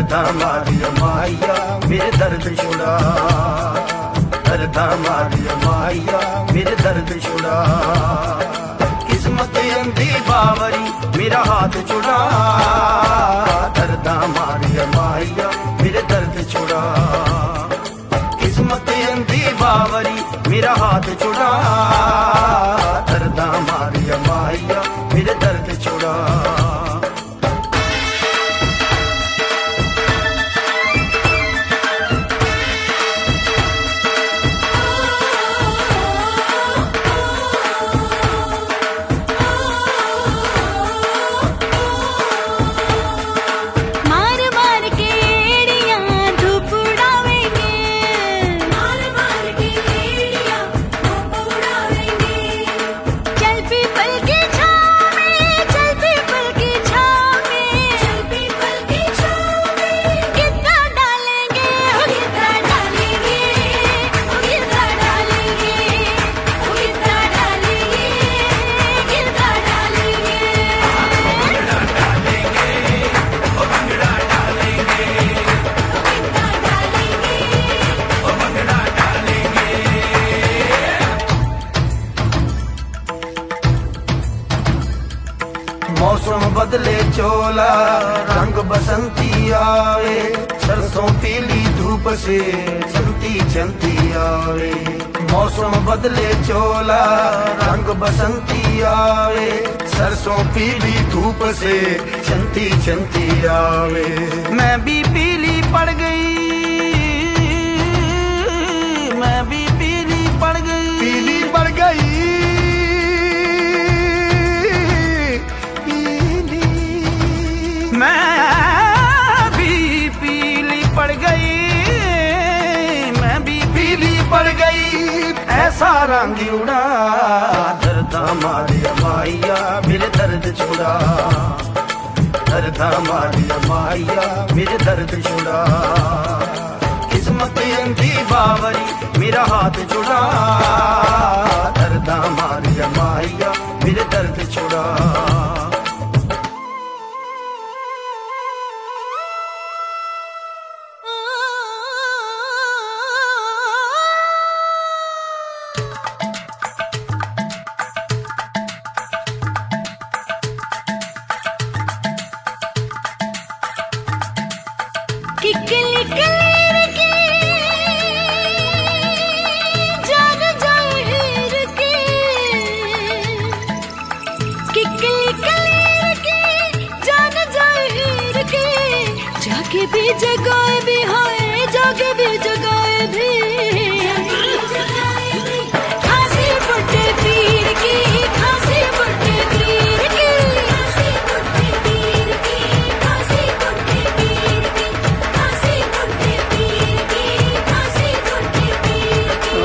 दर्दा मारिया माया मेरे दर्द छुड़ा, दर्दा मारिया माया मेरे दर्द छुड़ा। किस्मत अंधी बावरी मेरा हाथ छुड़ा, दर्दा मारिया माया मेरे दर्द छुड़ा। किस्मत अंधी बावरी मेरा हाथ छुड़ा, दर्दा मारिया माया मेरे दर्द छुड़ा। मौसम बदले चोला रंग बसंती आवे, सरसों पीली धूप से चलती चलती आवे। मौसम बदले चोला रंग बसंती आवे, सरसों पीली धूप से चलती चलती आवे। मैं भी पीली पड़ गई, मैं भी पीली पड़ गई, पीली पड़ गई। मैं भी पीली पड़ गई, मैं भी पीली पड़ गई, ऐसा रंग उड़ा। दर्दा मारिया माया मेरे दर्द छुड़ा, दर्दा मारिया माया मेरे दर्द छुड़ा। किस्मत अंधी बावरी मेरा हाथ छुड़ा, दर्दा मारिया माया मेरे दर्द छुड़ा। किकली कलीर की जान जाहिर की, किकली कलीर की जान जाहिर की। जाके भी जगाए भी हाय, जाके भी जगाए भी। खांसी बुड्ढे पीर की, खांसी बुड्ढे पीर की, खांसी बुड्ढे पीर की, खांसी बुड्ढे पीर की, खांसी बुड्ढे पीर की, खांसी बुड्ढे पीर की।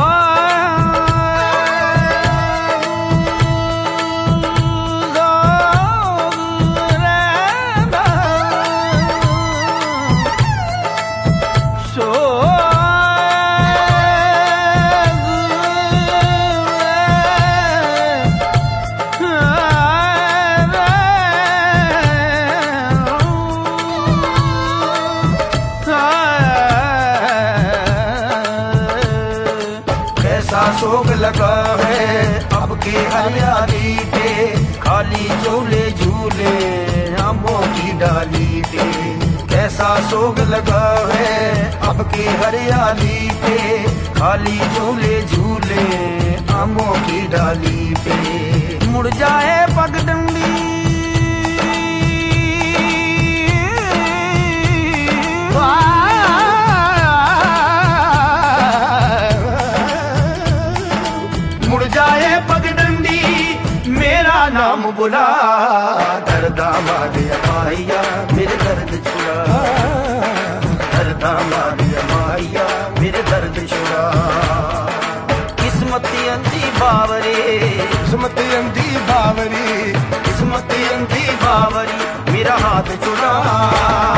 कैसा शोक लगा है अब की हरियाली पे, खाली झूले झूले आमों की डाली पे। कैसा शोक लगा है अब की हरियाली पे, खाली झूले झूले आमों की डाली पे। मुड़ जाए पगडंडी मुड़ जाए पगडंडी मेरा नाम बुला। दर्दा मारिया माया मेरे दर्द छुड़ा, दर्दा मारिया माया मेरे दर्द छुड़ा। किस्मत अंधी बावरी, किस्मत अंधी बावरी, किस्मत अंधी बावरी मेरा हाथ छुड़ा।